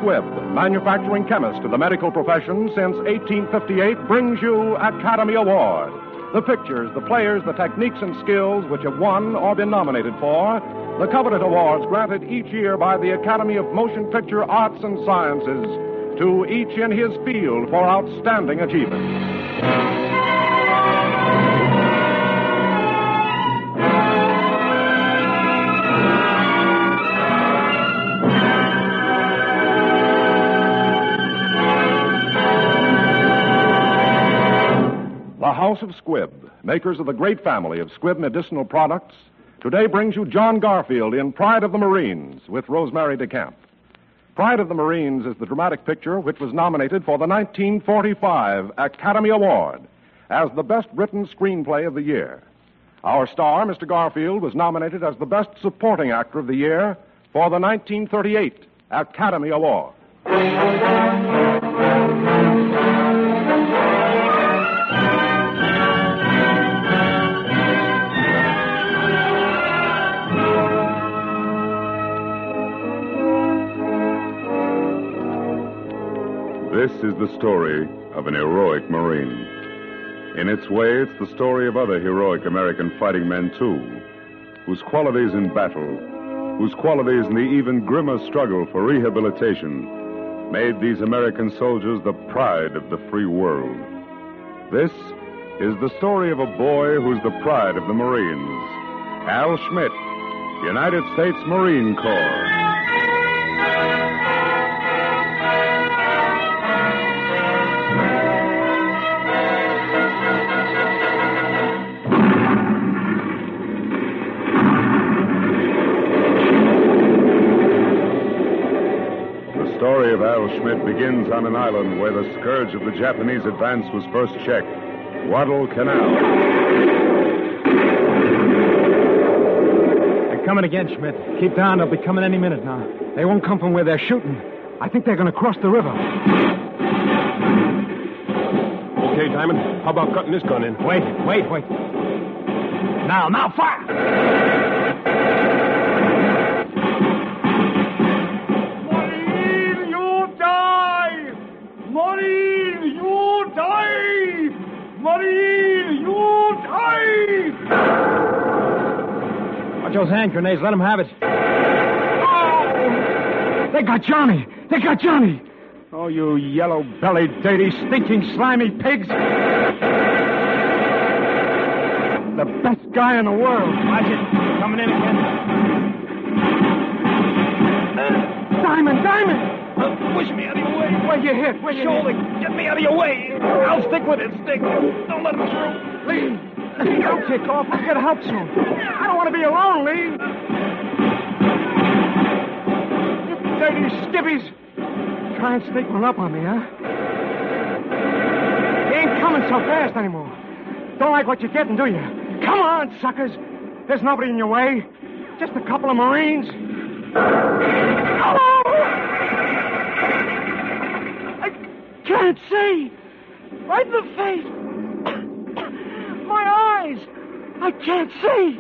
Squibb, manufacturing chemist to the medical profession since 1858, brings you Academy Award. The pictures, the players, the techniques and skills which have won or been nominated for the coveted awards granted each year by the Academy of Motion Picture Arts and Sciences to each in his field for outstanding achievement. The House of Squibb, makers of the great family of Squibb medicinal products, today brings you John Garfield in Pride of the Marines with Rosemary DeCamp. Pride of the Marines is the dramatic picture which was nominated for the 1945 Academy Award as the best written screenplay of the year. Our star, Mr. Garfield, was nominated as the best supporting actor of the year for the 1938 Academy Award. This is the story of an heroic Marine. In its way, it's the story of other heroic American fighting men, too, whose qualities in battle, whose qualities in the even grimmer struggle for rehabilitation made these American soldiers the pride of the free world. This is the story of a boy who's the pride of the Marines, Al Schmidt, United States Marine Corps. The story of Al Schmidt begins on an island where the scourge of the Japanese advance was first checked, Guadalcanal. They're coming again, Schmidt. Keep down. They'll be coming any minute now. They won't come from where they're shooting. I think they're going to cross the river. Okay, Diamond. How about cutting this gun in? Wait. Now, fire! Watch those hand grenades. Let them have it. Oh! They got Johnny! Oh, you yellow-bellied, dirty, stinking, slimy pigs! The best guy in the world. Watch it. Coming in again. Diamond! Push me out of your way. Where you hit? Shoulder. Get me out of your way. I'll stick with it. Don't let him through. Lee, don't kick off. I'll get help soon. I don't want to be alone, Lee. You dirty skivvies. Try and sneak one up on me, huh? You ain't coming so fast anymore. Don't like what you're getting, do you? Come on, suckers. There's nobody in your way. Just a couple of Marines. Hello! I can't see. Right in the face. My eyes. I can't see.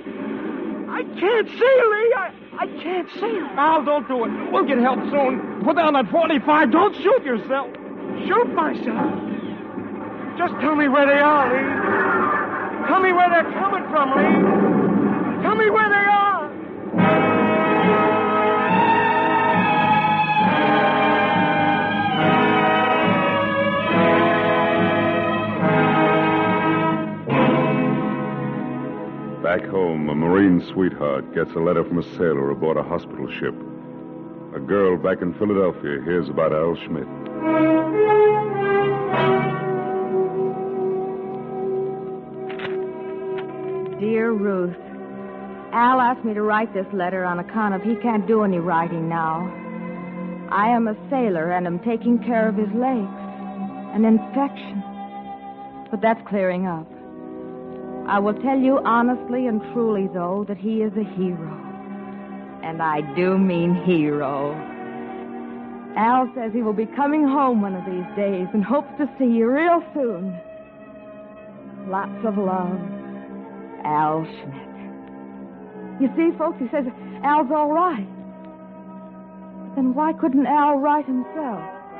Lee. I can't see. Al, don't do it. We'll get help soon. Put down that 45. Don't shoot yourself. Shoot myself? Just tell me where they are, Lee. Tell me where they're coming from, Lee. Tell me where they are. Back home, a Marine sweetheart gets a letter from a sailor aboard a hospital ship. A girl back in Philadelphia hears about Al Schmidt. Dear Ruth, Al asked me to write this letter on account of he can't do any writing now. I am a sailor and am taking care of his legs. An infection. But that's clearing up. I will tell you honestly and truly, though, that he is a hero. And I do mean hero. Al says he will be coming home one of these days and hopes to see you real soon. Lots of love, Al Schmidt. You see, folks, he says Al's all right. Then why couldn't Al write himself?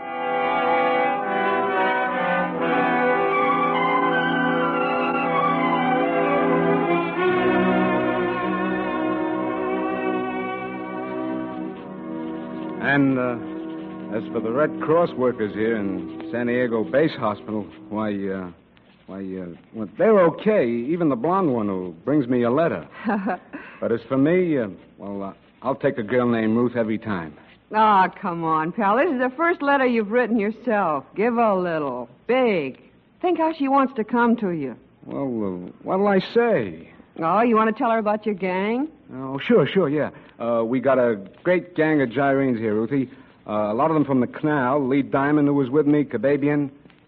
And as for the Red Cross workers here in San Diego Base Hospital, well, they're okay. Even the blonde one who brings me a letter. But as for me, I'll take a girl named Ruth every time. Ah, come on, pal. This is the first letter you've written yourself. Give a little. Big. Think how she wants to come to you. Well, what'll I say? Oh, you want to tell her about your gang? Oh, sure, yeah. We got a great gang of gyrenes here, Ruthie. A lot of them from the canal. Lee Diamond, who was with me, Kababian.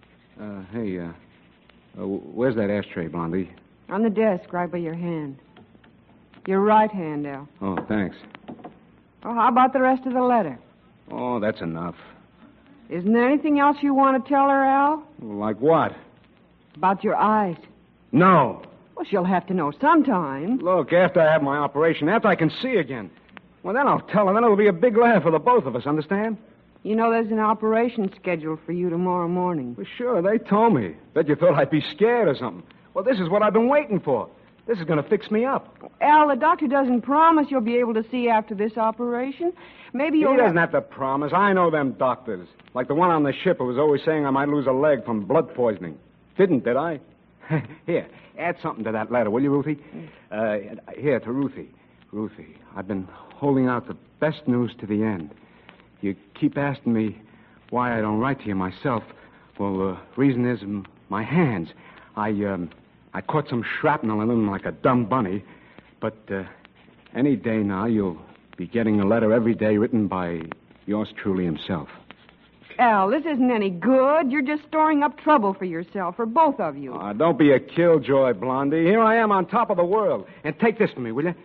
Where's that ashtray, Blondie? On the desk, right by your hand. Your right hand, Al. Oh, thanks. Oh, how about the rest of the letter? Oh, that's enough. Isn't there anything else you want to tell her, Al? Like what? About your eyes. No. Well, she'll have to know sometime. Look, after I have my operation, after I can see again, well, then I'll tell her. Then it'll be a big laugh for the both of us, understand? You know there's an operation scheduled for you tomorrow morning. Well, sure, they told me. Bet you thought I'd be scared or something. Well, this is what I've been waiting for. This is going to fix me up. Al, the doctor doesn't promise you'll be able to see after this operation. Maybe you'll... He doesn't have to promise. I know them doctors. Like the one on the ship who was always saying I might lose a leg from blood poisoning. Did I? Here, add something to that letter, will you, Ruthie? Here, to Ruthie. Ruthie, I've been holding out the best news to the end. You keep asking me why I don't write to you myself. Well, the reason is my hands. I caught some shrapnel in them like a dumb bunny. But any day now, you'll be getting a letter every day written by yours truly himself. Al, this isn't any good. You're just storing up trouble for yourself, for both of you. Don't be a killjoy, Blondie. Here I am on top of the world. And take this from me, will you?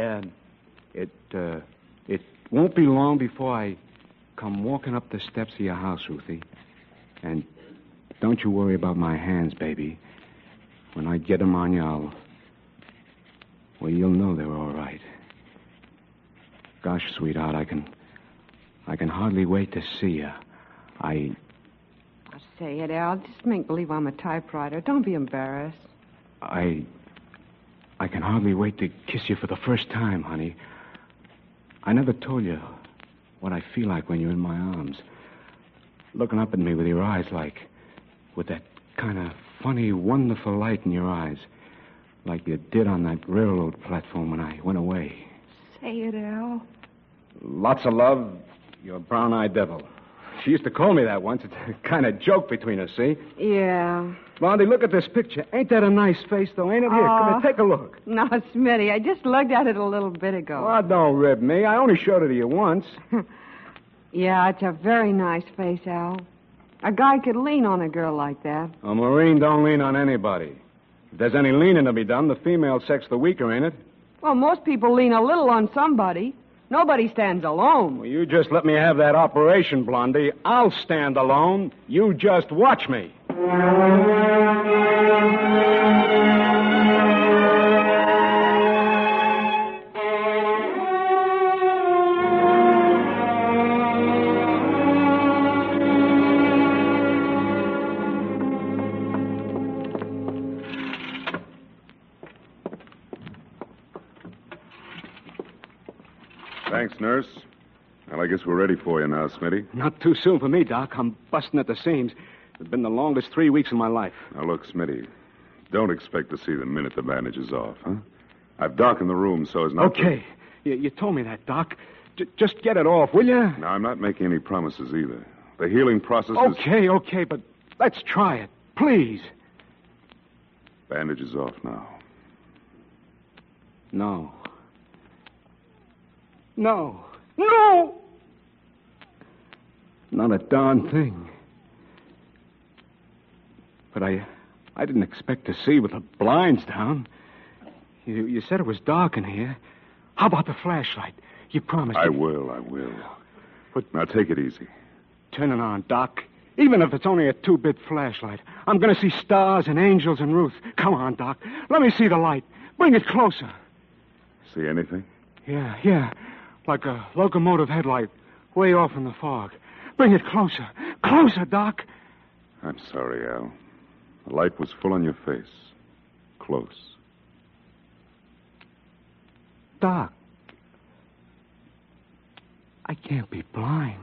It won't be long before I come walking up the steps of your house, Ruthie. And don't you worry about my hands, baby. When I get them on you, you'll know they're all right. Gosh, sweetheart, I can hardly wait to see you. I'll say it, Al. Just make believe I'm a typewriter. Don't be embarrassed. I can hardly wait to kiss you for the first time, honey. I never told you what I feel like when you're in my arms. Looking up at me with your eyes with that kind of funny, wonderful light in your eyes. Like you did on that railroad platform when I went away. Say it, Al. Lots of love, your brown-eyed devil. She used to call me that once. It's a kind of joke between us, see? Yeah. Blondie, look at this picture. Ain't that a nice face, though, ain't it? Here, come here, take a look. No, Smitty, I just looked at it a little bit ago. Oh, don't rib me. I only showed it to you once. Yeah, it's a very nice face, Al. A guy could lean on a girl like that. A Marine don't lean on anybody. If there's any leaning to be done, the female sex the weaker, ain't it? Well, most people lean a little on somebody. Nobody stands alone. Well, you just let me have that operation, Blondie. I'll stand alone. You just watch me. Thanks, nurse. Well, I guess we're ready for you now, Smitty. Not too soon for me, Doc. I'm busting at the seams. It's been the longest 3 weeks of my life. Now, look, Smitty, don't expect to see the minute the bandage is off, huh? I've darkened the room so as not Okay. You told me that, Doc. Just get it off, will you? No, I'm not making any promises either. The healing process is... Okay, but let's try it. Please. Bandage is off now. No. Not a darn thing. But I didn't expect to see with the blinds down. You said it was dark in here. How about the flashlight? You promised. I will. But now take it easy. Turn it on, Doc. Even if it's only a 2-bit flashlight. I'm going to see stars and angels and Ruth. Come on, Doc. Let me see the light. Bring it closer. See anything? Yeah. Like a locomotive headlight. way off in the fog. Bring it closer. Closer, Doc. I'm sorry, Al. The light was full on your face. Close. Doc, I can't be blind.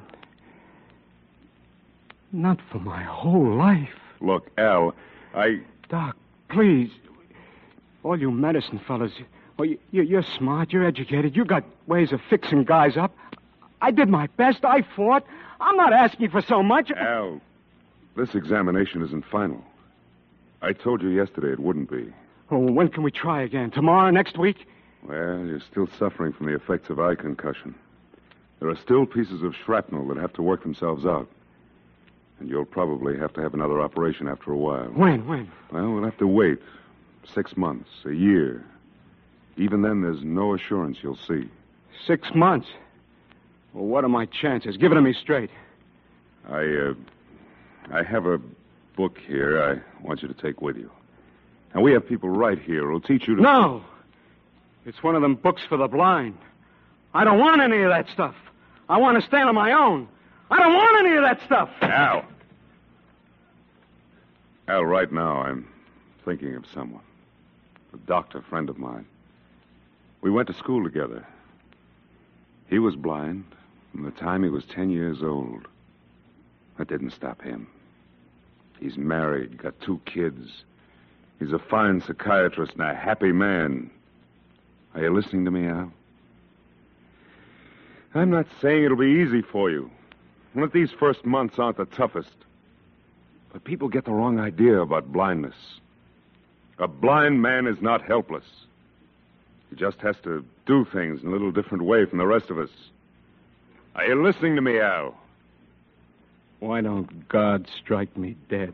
Not for my whole life. Look, Al, Doc, please. All you medicine fellas, well, you're smart, you're educated, you got ways of fixing guys up. I did my best, I fought. I'm not asking for so much. Al, this examination isn't final. I told you yesterday it wouldn't be. Oh, when can we try again? Tomorrow, next week? Well, you're still suffering from the effects of eye concussion. There are still pieces of shrapnel that have to work themselves out. And you'll probably have to have another operation after a while. When? Well, we'll have to wait. 6 months, a year. Even then, there's no assurance you'll see. 6 months? Well, what are my chances? Give it to me straight. I have a book here I want you to take with you. And we have people right here who'll teach you to... No! It's one of them books for the blind. I don't want any of that stuff. I want to stand on my own. I don't want any of that stuff. Al! Al, right now I'm thinking of someone. A doctor friend of mine. We went to school together. He was blind from the time he was 10 years old. That didn't stop him. He's married, got 2 kids. He's a fine psychiatrist and a happy man. Are you listening to me, Al? I'm not saying it'll be easy for you. And that these first months aren't the toughest. But people get the wrong idea about blindness. A blind man is not helpless. He just has to do things in a little different way from the rest of us. Are you listening to me, Al? Why don't God strike me dead?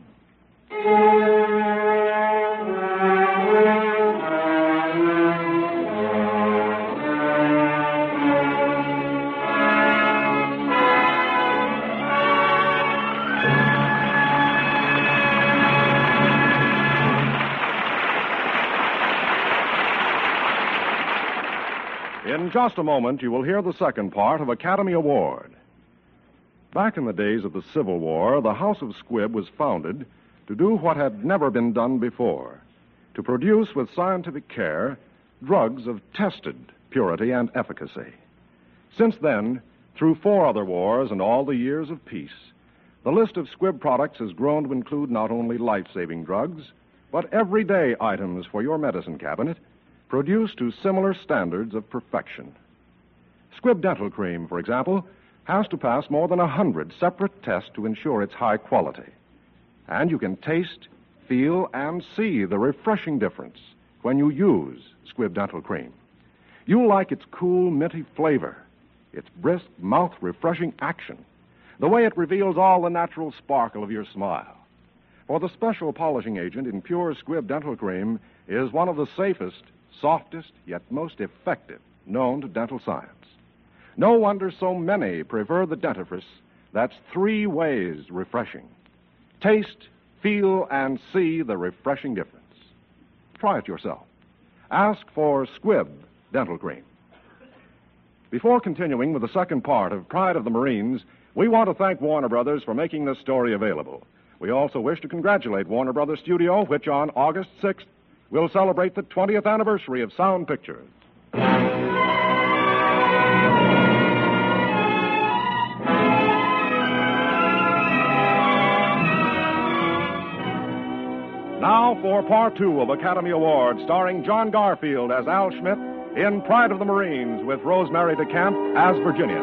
In just a moment, you will hear the second part of Academy Award. Back in the days of the Civil War, the House of Squibb was founded to do what had never been done before, to produce with scientific care drugs of tested purity and efficacy. Since then, through 4 other wars and all the years of peace, the list of Squibb products has grown to include not only life-saving drugs, but everyday items for your medicine cabinet, produced to similar standards of perfection. Squibb Dental Cream, for example, has to pass more than 100 separate tests to ensure its high quality. And you can taste, feel, and see the refreshing difference when you use Squibb Dental Cream. You'll like its cool, minty flavor, its brisk, mouth-refreshing action, the way it reveals all the natural sparkle of your smile. For the special polishing agent in pure Squibb Dental Cream is one of the safest, softest, yet most effective known to dental science. No wonder so many prefer the dentifrice that's 3 ways refreshing. Taste, feel, and see the refreshing difference. Try it yourself. Ask for Squibb Dental Cream. Before continuing with the second part of Pride of the Marines, we want to thank Warner Brothers for making this story available. We also wish to congratulate Warner Brothers Studio, which on August 6th will celebrate the 20th anniversary of Sound Pictures. Now for Part 2 of Academy Award, starring John Garfield as Al Schmidt in Pride of the Marines with Rosemary DeCamp as Virginia.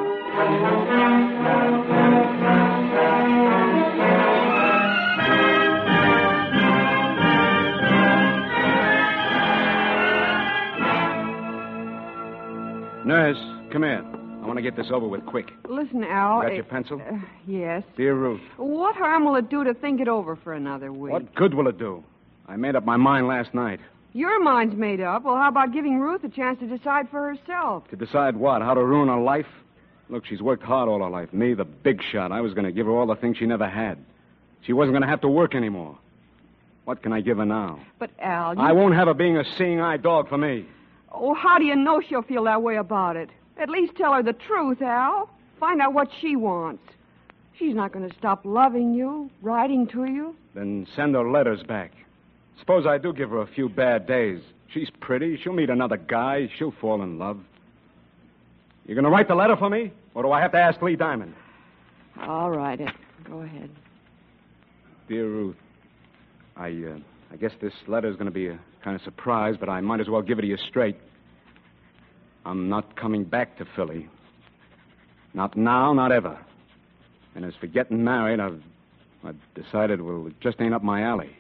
Nurse, come here. I want to get this over with quick. Listen, Al. Got your pencil? Yes. Dear Ruth. What harm will it do to think it over for another week? What good will it do? I made up my mind last night. Your mind's made up. Well, how about giving Ruth a chance to decide for herself? To decide what? How to ruin her life? Look, she's worked hard all her life. Me, the big shot. I was going to give her all the things she never had. She wasn't going to have to work anymore. What can I give her now? But, Al, I won't have her being a seeing-eye dog for me. Oh, how do you know she'll feel that way about it? At least tell her the truth, Al. Find out what she wants. She's not going to stop loving you, writing to you. Then send her letters back. Suppose I do give her a few bad days. She's pretty. She'll meet another guy. She'll fall in love. You going to write the letter for me? Or do I have to ask Lee Diamond? I'll write it. Go ahead. Dear Ruth, I guess this letter's going to be a kind of surprise, but I might as well give it to you straight. I'm not coming back to Philly. Not now, not ever. And as for getting married, I've decided, well, it just ain't up my alley.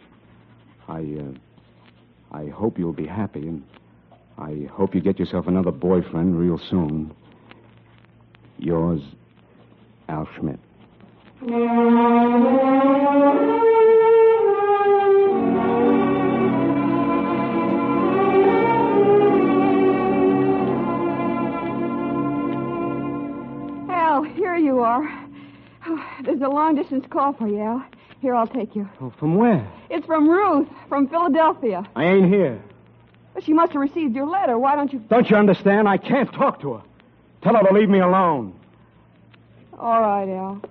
I hope you'll be happy, and I hope you get yourself another boyfriend real soon. Yours, Al Schmidt. Al, here you are. Oh, there's a long-distance call for you, Al. Here, I'll take you. Oh, from where? It's from Ruth, from Philadelphia. I ain't here. Well, she must have received your letter. Why don't you... Don't you understand? I can't talk to her. Tell her to leave me alone. All right, Al.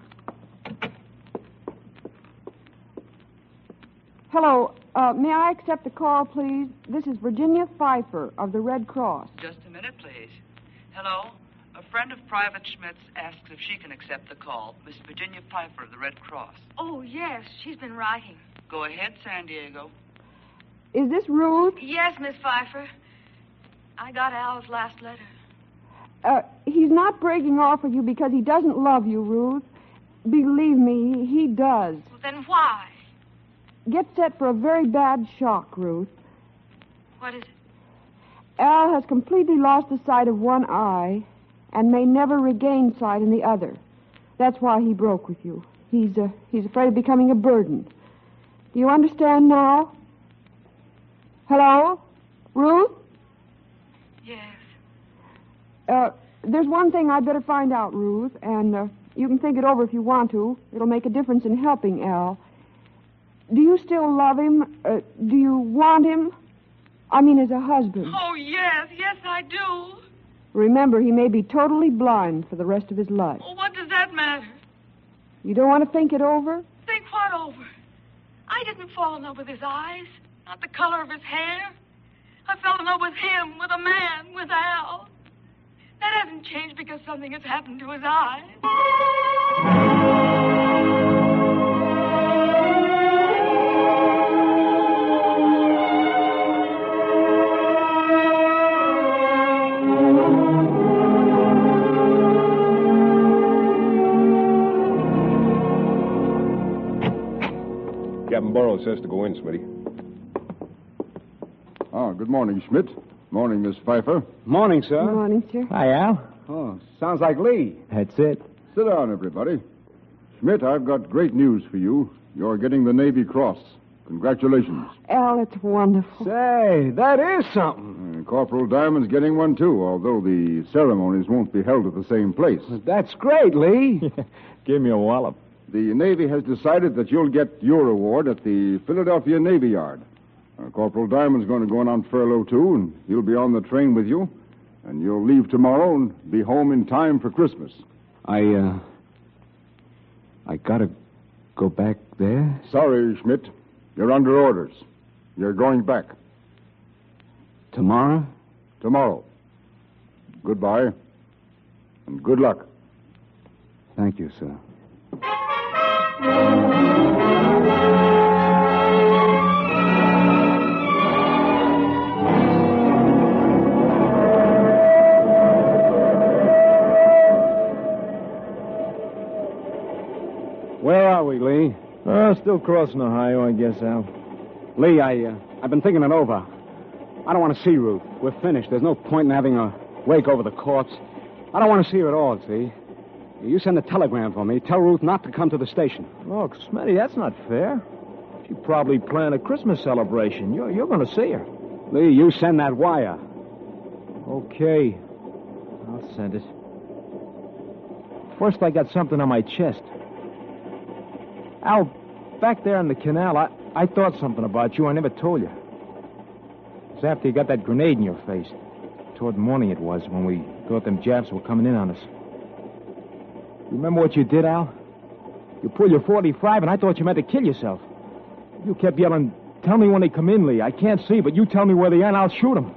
Hello. May I accept the call, please? This is Virginia Pfeiffer of the Red Cross. Just a minute, please. Hello? A friend of Private Schmidt's asks if she can accept the call. Miss Virginia Pfeiffer of the Red Cross. Oh, yes. She's been writing. Go ahead, San Diego. Is this Ruth? Yes, Miss Pfeiffer. I got Al's last letter. He's not breaking off with you because he doesn't love you, Ruth. Believe me, he does. Well, then why? Get set for a very bad shock, Ruth. What is it? Al has completely lost the sight of one eye and may never regain sight in the other. That's why he broke with you. He's afraid of becoming a burden. Do you understand now? Hello? Ruth? Yes. There's one thing I'd better find out, Ruth, and you can think it over if you want to. It'll make a difference in helping Al. Do you still love him? Do you want him? I mean, as a husband. Oh, yes. Yes, I do. Remember, he may be totally blind for the rest of his life. Well, what does that matter? You don't want to think it over? Think what over? I didn't fall in love with his eyes, not the color of his hair. I fell in love with him, with a man, with Al. That hasn't changed because something has happened to his eyes. Captain Burrows says to go in, Smitty. Oh, good morning, Schmidt. Morning, Miss Pfeiffer. Morning, sir. Good morning, sir. Hi, Al. Oh, sounds like Lee. That's it. Sit down, everybody. Schmidt, I've got great news for you. You're getting the Navy Cross. Congratulations. Al, it's wonderful. Say, that is something. And Corporal Diamond's getting one, too, although the ceremonies won't be held at the same place. That's great, Lee. Give me a wallop. The Navy has decided that you'll get your award at the Philadelphia Navy Yard. Corporal Diamond's going to go on furlough, too, and he'll be on the train with you. And you'll leave tomorrow and be home in time for Christmas. I gotta go back there? Sorry, Schmidt. You're under orders. You're going back. Tomorrow? Tomorrow. Goodbye. And good luck. Thank you, sir. Where are we, Lee? Still crossing Ohio, I guess, Al. Lee, I've been thinking it over. I don't want to see Ruth. We're finished. There's no point in having a wake over the corpse. I don't want to see her at all, see? You send a telegram for me. Tell Ruth not to come to the station. Look, Smitty, that's not fair. She probably planned a Christmas celebration. You're going to see her. Lee, you send that wire. Okay. I'll send it. First, I got something on my chest. Al, back there in the canal, I thought something about you. I never told you. It was after you got that grenade in your face. Toward morning it was, when we thought them Japs were coming in on us. You remember what you did, Al? You pulled your 45, and I thought you meant to kill yourself. You kept yelling, "Tell me when they come in, Lee. I can't see, but you tell me where they are, and I'll shoot them."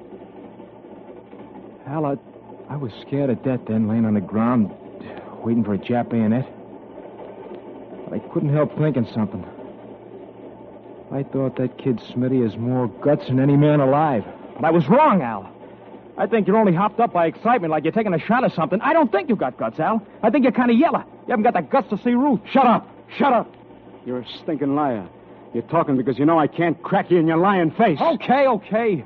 Al, I was scared to death then, laying on the ground, waiting for a Jap bayonet. But I couldn't help thinking something. I thought that kid Smitty has more guts than any man alive. But I was wrong, Al. I think you're only hopped up by excitement like you're taking a shot at something. I don't think you got guts, Al. I think you're kind of yellow. You haven't got the guts to see Ruth. Shut up! Shut up! You're a stinking liar. You're talking because you know I can't crack you in your lying face. Okay.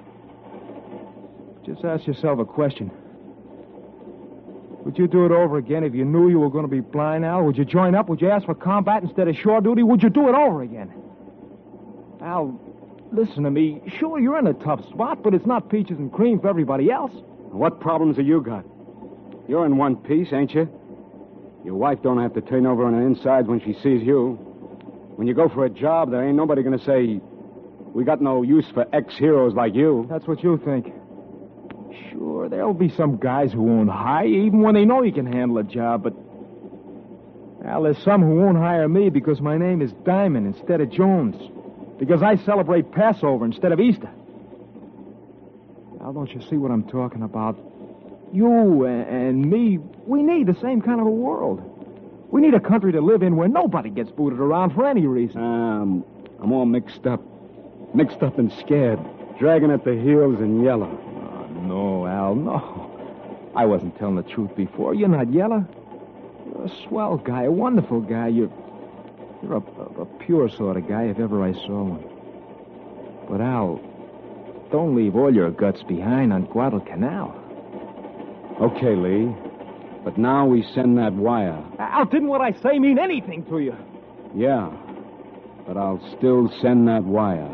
Just ask yourself a question. Would you do it over again if you knew you were going to be blind, Al? Would you join up? Would you ask for combat instead of shore duty? Would you do it over again? Al, listen to me. Sure, you're in a tough spot, but it's not peaches and cream for everybody else. What problems have you got? You're in one piece, ain't you? Your wife don't have to turn over on her insides when she sees you. When you go for a job, there ain't nobody going to say, "We got no use for ex-heroes like you." That's what you think. Sure, there'll be some guys who won't hire you, even when they know you can handle a job, but... Al, there's some who won't hire me because my name is Diamond instead of Jones. Because I celebrate Passover instead of Easter. Al, don't you see what I'm talking about? You and me, we need the same kind of a world. We need a country to live in where nobody gets booted around for any reason. I'm all mixed up. Mixed up and scared. Dragging at the heels and yellow. No, Al, no. I wasn't telling the truth before. You're not yellow. You're a swell guy, a wonderful guy. You're a pure sort of guy if ever I saw one. But, Al, don't leave all your guts behind on Guadalcanal. Okay, Lee. But now we send that wire. Al, didn't what I say mean anything to you? Yeah. But I'll still send that wire.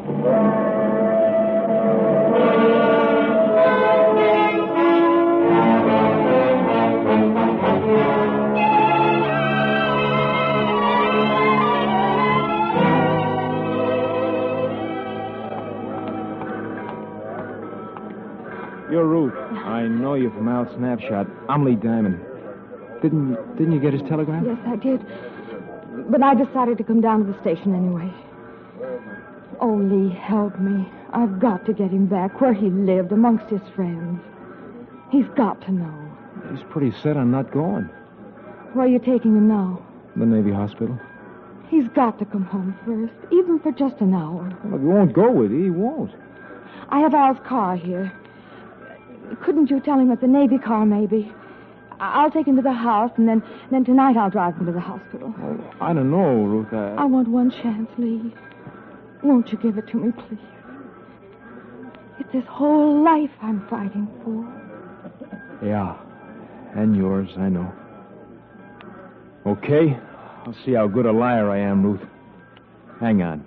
You're Ruth. I know you from Al Snapshot. I'm Lee Diamond. Didn't you get his telegram? Yes, I did. But I decided to come down to the station anyway. Oh, Lee, help me. I've got to get him back where he lived amongst his friends. He's got to know. He's pretty set on not going. Where are you taking him now? The Navy hospital. He's got to come home first, even for just an hour. Well, if you won't go with you, he won't. I have Al's car here. Couldn't you tell him at the Navy car, maybe? I'll take him to the house, and then tonight I'll drive him to the hospital. Oh, I don't know, Ruth. I want one chance, Lee. Won't you give it to me, please? It's his whole life I'm fighting for. Yeah, and yours, I know. Okay, I'll see how good a liar I am, Ruth. Hang on.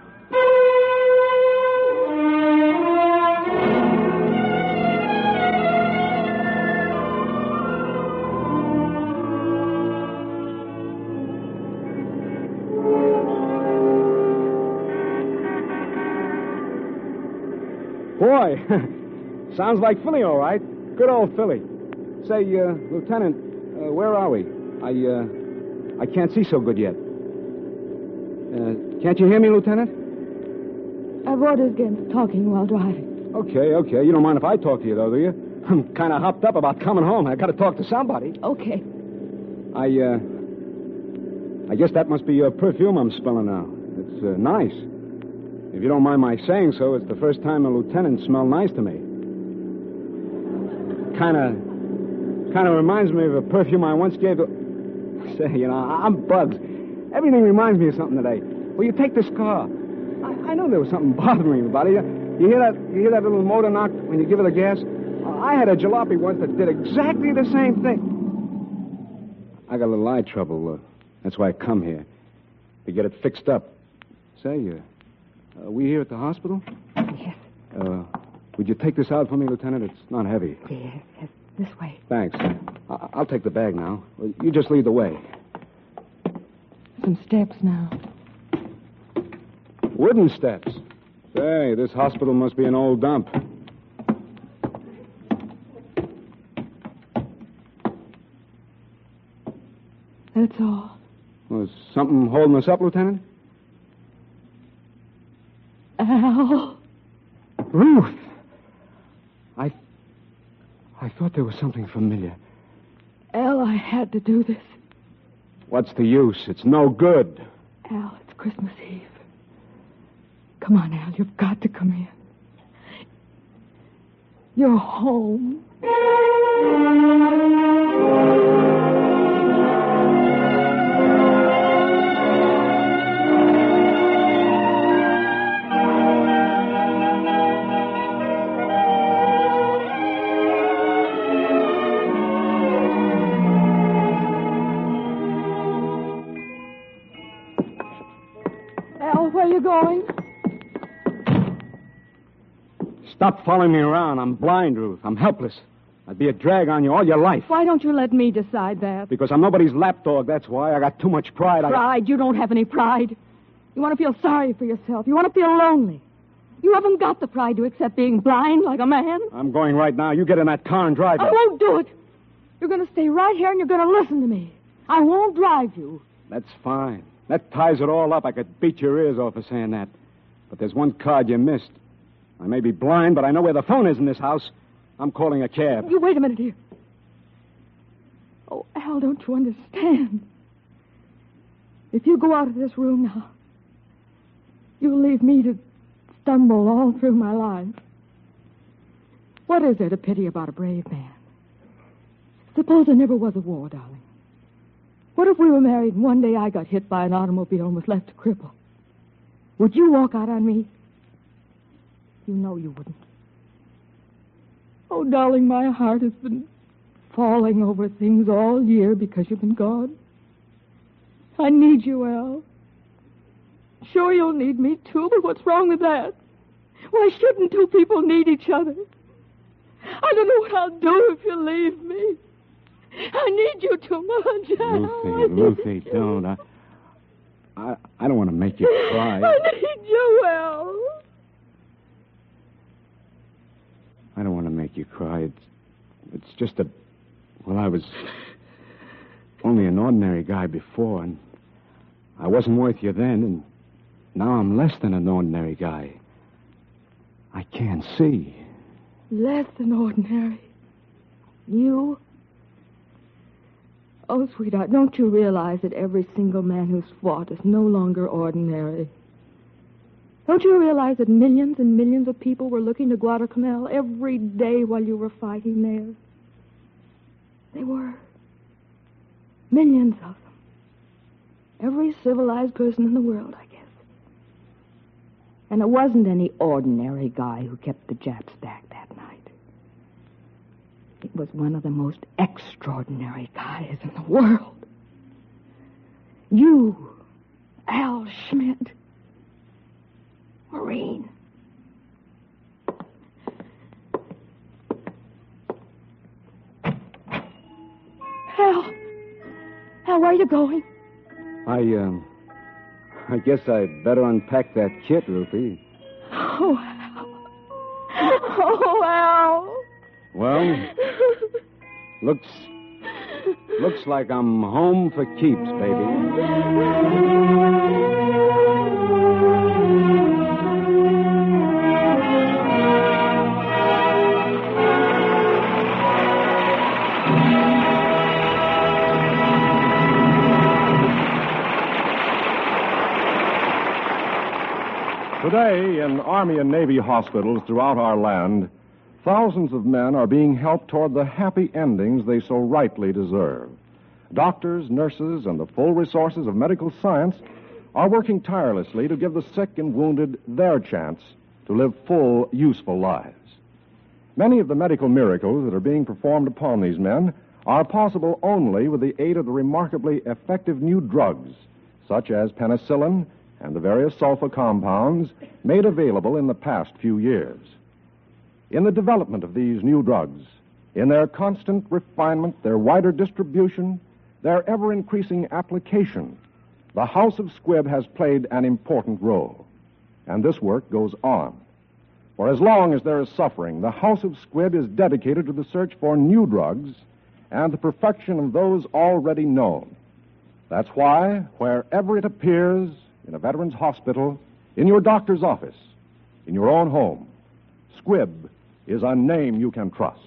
Boy, sounds like Philly, all right. Good old Philly. Say, Lieutenant, where are we? I can't see so good yet. Can't you hear me, Lieutenant? I've orders against talking while driving. Okay. You don't mind if I talk to you, though, do you? I'm kind of hopped up about coming home. I got to talk to somebody. Okay. I guess that must be your perfume I'm smelling now. It's nice. If you don't mind my saying so, it's the first time a lieutenant smelled nice to me. Kind of reminds me of a perfume I once gave to... Say, I'm buzzed. Everything reminds me of something today. Well, you take this car. I know there was something bothering you about it. You hear that little motor knock when you give it the gas? I had a jalopy once that did exactly the same thing. I got a little eye trouble. That's why I come here. To get it fixed up. Say, are we here at the hospital? Yes. Would you take this out for me, Lieutenant? It's not heavy. Yes. This way. Thanks. I'll take the bag now. You just lead the way. Some steps now. Wooden steps. Say, this hospital must be an old dump. That's all. Was something holding us up, Lieutenant? Al. Ruth! I thought there was something familiar. Al, I had to do this. What's the use? It's no good. Al, it's Christmas Eve. Come on, Al, you've got to come in. You're home. Al, where are you going? Stop following me around. I'm blind, Ruth. I'm helpless. I'd be a drag on you all your life. Why don't you let me decide that? Because I'm nobody's lapdog, that's why. I got too much pride. Pride? You don't have any pride. You want to feel sorry for yourself. You want to feel lonely. You haven't got the pride to accept being blind like a man. I'm going right now. You get in that car and drive. I won't do it. You're going to stay right here and you're going to listen to me. I won't drive you. That's fine. That ties it all up. I could beat your ears off for saying that. But there's one card you missed. I may be blind, but I know where the phone is in this house. I'm calling a cab. You wait a minute here. Oh, Al, don't you understand? If you go out of this room now, you'll leave me to stumble all through my life. What is there to pity about a brave man? Suppose there never was a war, darling. What if we were married and one day I got hit by an automobile and was left a cripple? Would you walk out on me? You know you wouldn't. Oh, darling, my heart has been falling over things all year because you've been gone. I need you, Al. Sure, you'll need me, too, but what's wrong with that? Why shouldn't two people need each other? I don't know what I'll do if you leave me. I need you too much, Al. Ruthie, don't. I don't want to make you cry. I need you, Al. I don't want to make you cry. It's just that, well, I was only an ordinary guy before, and I wasn't worth you then, and now I'm less than an ordinary guy. I can't see. Less than ordinary? You? Oh, sweetheart, don't you realize that every single man who's fought is no longer ordinary? Don't you realize that millions and millions of people were looking to Guadalcanal every day while you were fighting there? They were. Millions of them. Every civilized person in the world, I guess. And it wasn't any ordinary guy who kept the Japs back that night. It was one of the most extraordinary guys in the world. You, Al Schmidt. Marine. Al, where are you going? I guess I'd better unpack that kit, Ruthie. Oh, Al. Oh, Al. Well, looks like I'm home for keeps, baby. Today, in Army and Navy hospitals throughout our land, thousands of men are being helped toward the happy endings they so rightly deserve. Doctors, nurses, and the full resources of medical science are working tirelessly to give the sick and wounded their chance to live full, useful lives. Many of the medical miracles that are being performed upon these men are possible only with the aid of the remarkably effective new drugs, such as penicillin and the various sulfa compounds made available in the past few years. In the development of these new drugs, in their constant refinement, their wider distribution, their ever-increasing application, the House of Squibb has played an important role. And this work goes on. For as long as there is suffering, the House of Squibb is dedicated to the search for new drugs and the perfection of those already known. That's why, wherever it appears, in a veteran's hospital, in your doctor's office, in your own home, Squibb is a name you can trust.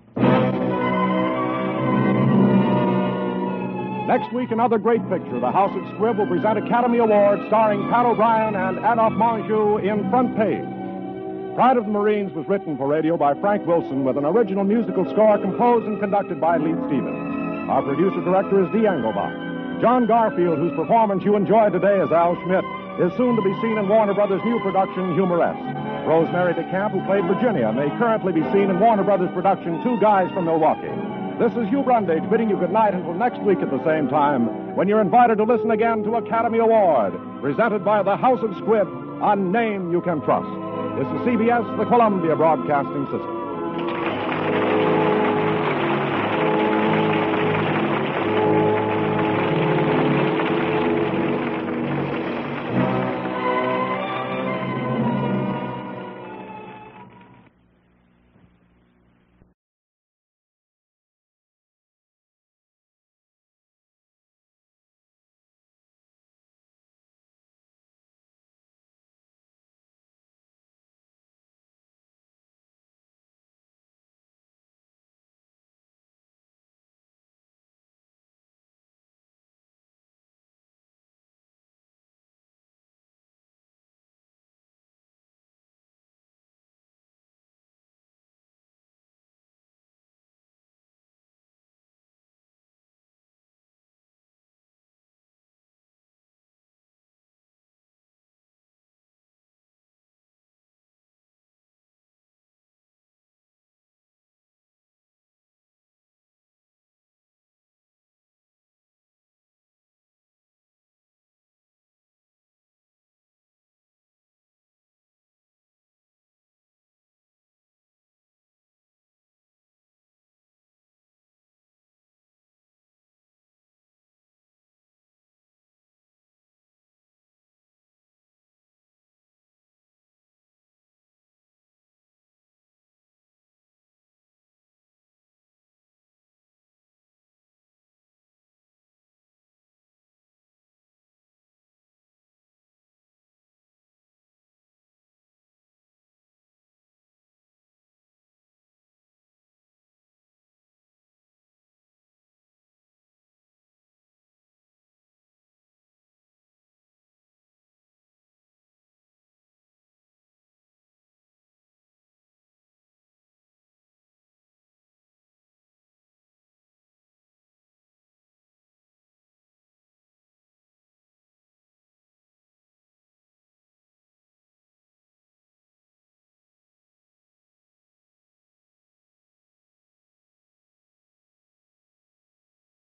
Next week, another great picture. The House of Squibb will present Academy Award starring Pat O'Brien and Adolphe Menjou in Front Page. Pride of the Marines was written for radio by Frank Wilson with an original musical score composed and conducted by Lead Stevens. Our producer-director is Dee Engelbach. John Garfield, whose performance you enjoyed today as Al Schmidt, is soon to be seen in Warner Brothers' new production, Humoresque. Rosemary DeCamp, who played Virginia, may currently be seen in Warner Brothers' production, Two Guys from Milwaukee. This is Hugh Brundage bidding you good night until next week at the same time, when you're invited to listen again to Academy Award, presented by the House of Squibb, a name you can trust. This is CBS, the Columbia Broadcasting System.